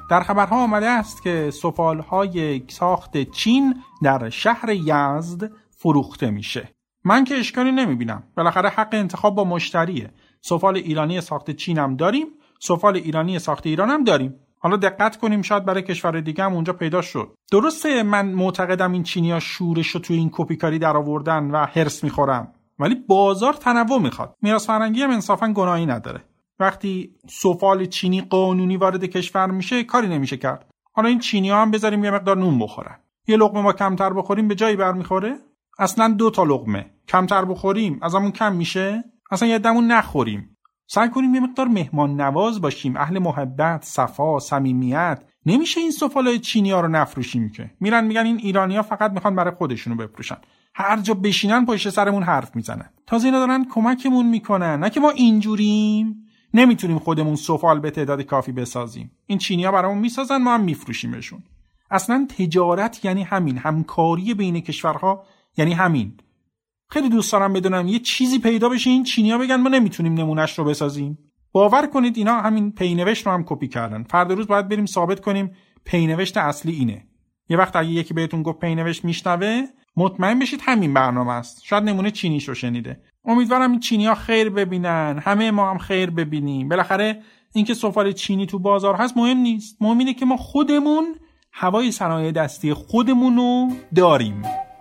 در خبرها آمده است که سفالهای ساخت چین در شهر یزد فروخته میشه. من که اشکالی نمیبینم، بالاخره حق انتخاب با مشتریه. سفال ایرانی ساخت چین هم داریم، سفال ایرانی ساخت ایران هم داریم. حالا دقت کنیم شاید برای کشور دیگه هم اونجا پیدا شد. درسته من معتقدم این چینی‌ها شورشو توی این کپی کاری در آوردن و هرس میخورم، ولی بازار تنوع میخواد. میراث فرهنگی هم انصافا گناهی نداره. وقتی سفال چینی قانونی وارد کشور میشه کاری نمیشه کرد. حالا این چینی‌ها هم بذاریم یه مقدار نون بخورن. یه لقمه ما کمتر بخوریم به جایی برمیخوره؟ اصلا 2 تا لقمه کمتر بخوریم ازمون کم میشه؟ اصلا یه دمون نخوریم. سعی کنیم یه مقدار مهمان نواز باشیم، اهل محبت، صفا، صمیمیت. نمیشه این سفالای چینی‌ها رو نفروشیم که. میرن میگن این ایرانی‌ها فقط میخوان برای خودشونو بفروشن. هر جا بشینن پشت سرمون حرف میزنن. تازه اینا دارن کمکمون میکنن، نه که ما اینجوریم نمیتونیم خودمون سفال به تعداد کافی بسازیم. این چینی‌ها برامون میسازن، ما هم میفروشیمشون. اصلا تجارت یعنی همین، همکاری بین کشورها یعنی همین. خیلی دوست دارم بدونم یه چیزی پیدا بشه این چینی‌ها بگن ما نمیتونیم نمونهش رو بسازیم. باور کنید اینا همین پینوشت رو هم کپی کردن. فردا روز باید بریم ثابت کنیم پینوشت اصلی اینه. یه وقت اگه یکی بهتون گفت پینوشت میشنوه، مطمئن بشید همین برنامه است. شاید نمونه چینیش رو شنیده. امیدوارم این چینی‌ها خیر ببینن، همه ما هم خیر ببینیم. بالاخره اینکه سفال چینی تو بازار هست مهم نیست. مهم اینه که ما خودمون هوای صنایع دستی خودمون رو داریم.